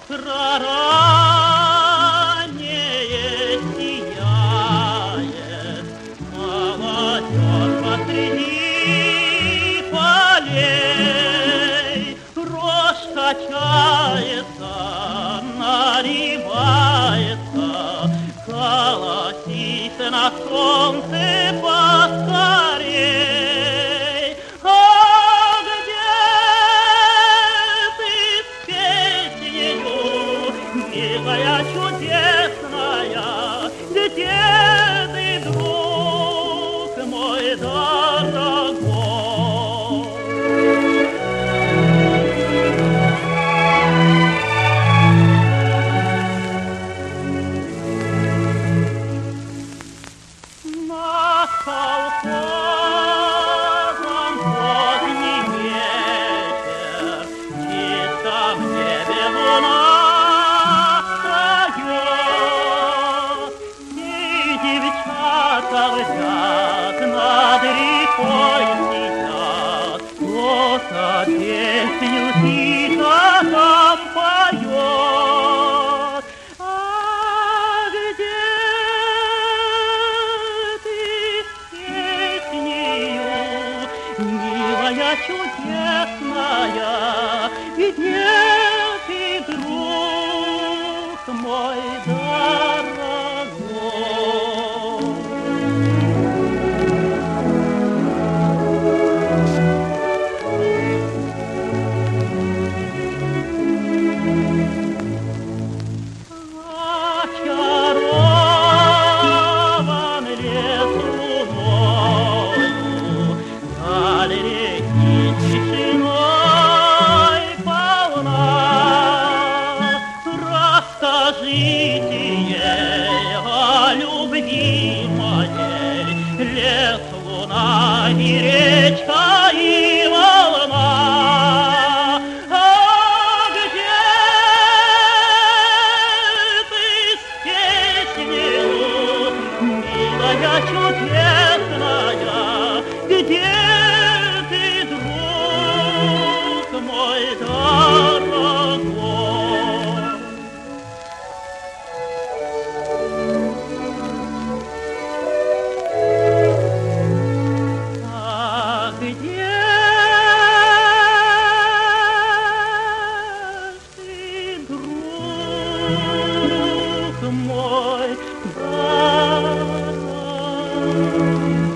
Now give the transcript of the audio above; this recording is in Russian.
раннее сияет, молодежь посреди полей, рожь качается, наливается, колосит на солнце поскорей. А где ты с песнею, милая, чудесная, где ты, друг мой дорогой? На колхозном поздний вечер чисто в небе луна встает, и девчата летят над рекой сидят, кто-то песню тихо там поет. А где милая, чудесная, где ты, друг мой дорогой? Очарован лес луною, даль реки тишиной полна. Расскажите ей о любви моей, лес, луна и речка и волна. А где ты с песнею, милая, чудесная, где ты, друг мой дорогой? А где ты, друг мой дорогой?